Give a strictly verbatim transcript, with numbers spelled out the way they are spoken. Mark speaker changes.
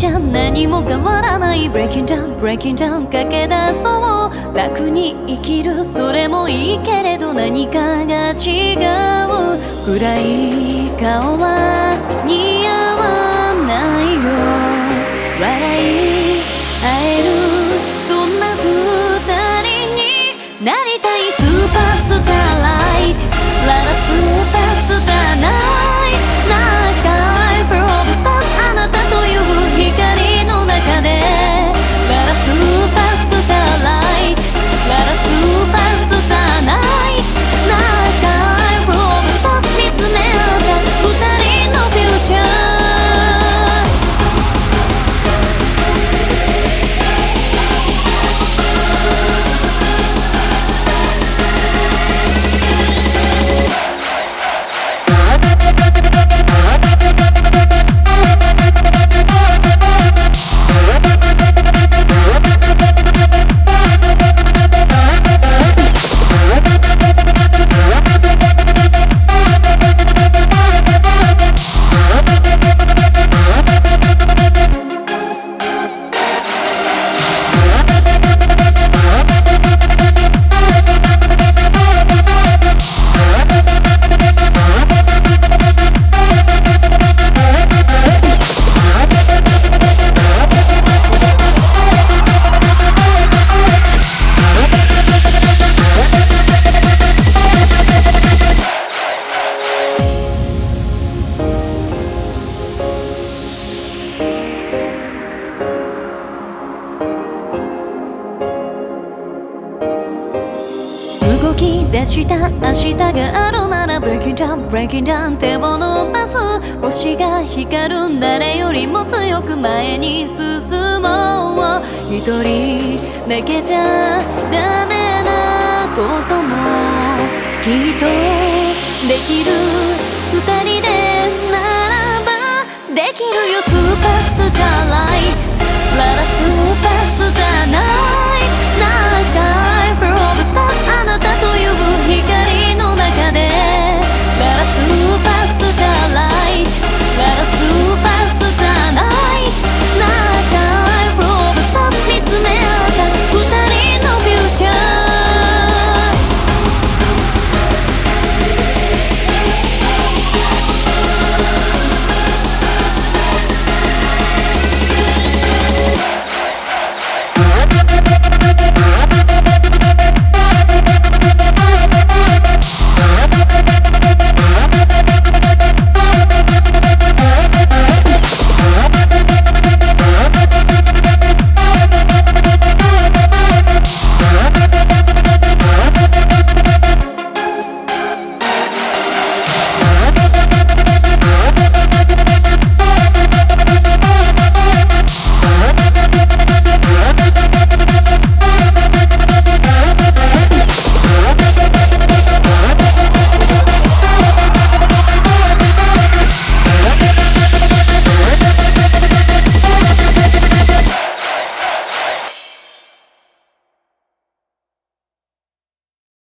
Speaker 1: ゃ何も変わらない Breaking down, breaking down 駆け出そう楽に生きるそれもいいけれど何かが違う暗い顔は似合わないよ笑い合えるそんな二人になりたいスーパースターライトララスーパースターナイトナイスカイフローブスターあなたという光の中でララスーパースターライトララスーパースターナイトナイスカイフローブスター見つめ合った二人のフューチャー動き出した明日があるなら Breaking down, breaking down 手を伸ばす星が光る誰よりも強く前に進もう一人だけじゃダメなこともきっとできる二人でならばできるよスーパースターライト